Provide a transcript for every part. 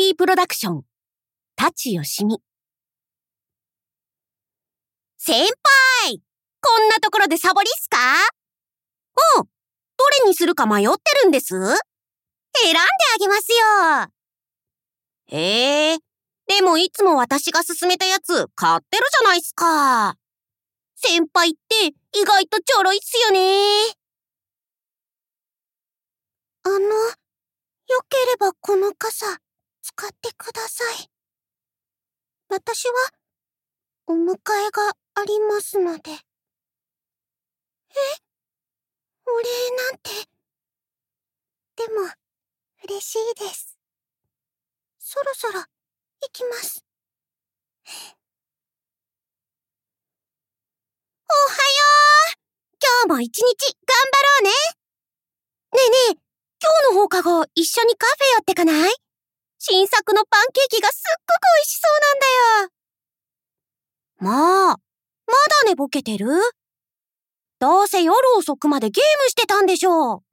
ープロダクション、舘よしみ。先輩、こんなところでサボりっすか？どれにするか迷ってるんです。選んであげますよ。でもいつも私が勧めたやつ買ってるじゃないっすか。先輩って意外とちょろいっすよね。よければこの傘使ってください。私はお迎えがありますので。お礼なんて。でも嬉しいです。そろそろ行きます。おはよう。今日も一日頑張ろうね。ねえねえ、今日の放課後一緒にカフェ寄ってかない？新作のパンケーキがすっごく美味しそうなんだよ。まだ寝ぼけてる？どうせ夜遅くまでゲームしてたんでしょう。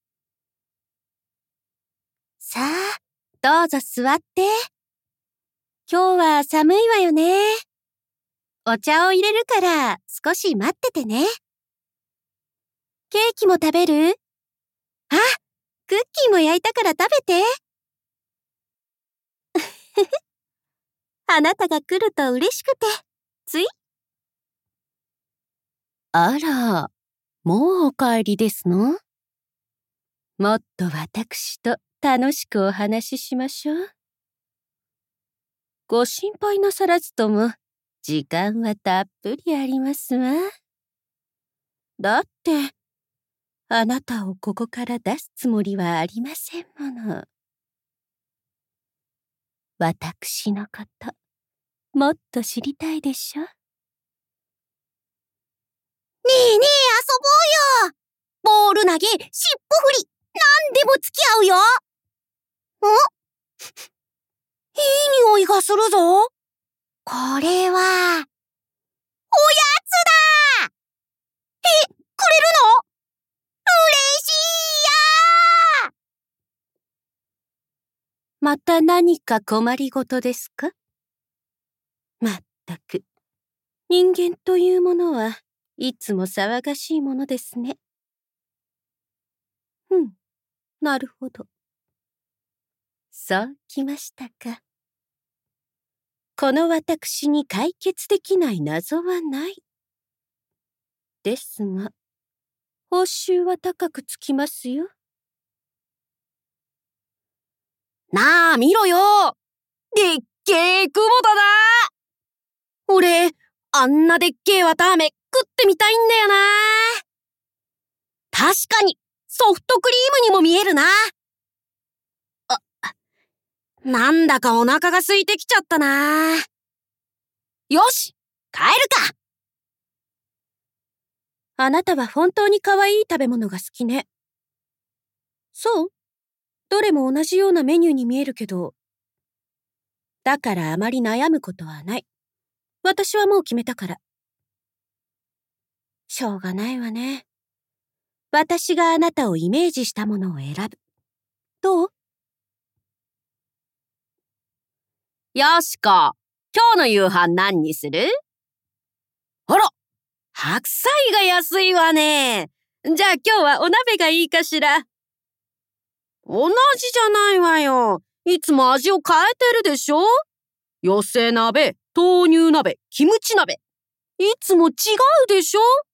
さあ、どうぞ座って。今日は寒いわよね。お茶を入れるから少し待っててね。ケーキも食べる？あ、クッキーも焼いたから食べて。あなたが来ると嬉しくて、つい。あら、もうお帰りですの？もっと私と楽しくお話ししましょう。ご心配なさらずとも、時間はたっぷりありますわ。だって、あなたをここから出すつもりはありませんもの。私のこと、もっと知りたいでしょ？ねえねえ、遊ぼうよ。ボール投げ、尻尾振り、なんでも付き合うよ。いい匂いがするぞ。これは、おやつだ！くれるの？嬉しいや！また何か困りごとですか？まったく、人間というものはいつも騒がしいものですね。なるほど。そうきましたか。この私に解決できない謎はない。ですが、報酬は高くつきますよ。なあ、見ろよ！でっけえ雲だな！俺、あんなでっけえ綿飴食ってみたいんだよな。確かに、ソフトクリームにも見えるな。なんだかお腹が空いてきちゃったな。よし、帰るか。あなたは本当に可愛い食べ物が好きね。そう？どれも同じようなメニューに見えるけど。だからあまり悩むことはない。私はもう決めたから。しょうがないわね。私があなたをイメージしたものを選ぶ。どう？よしこ、今日の夕飯何にする？あら、白菜が安いわね。じゃあ今日はお鍋がいいかしら。同じじゃないわよ。いつも味を変えてるでしょ？寄せ鍋、豆乳鍋、キムチ鍋。いつも違うでしょ？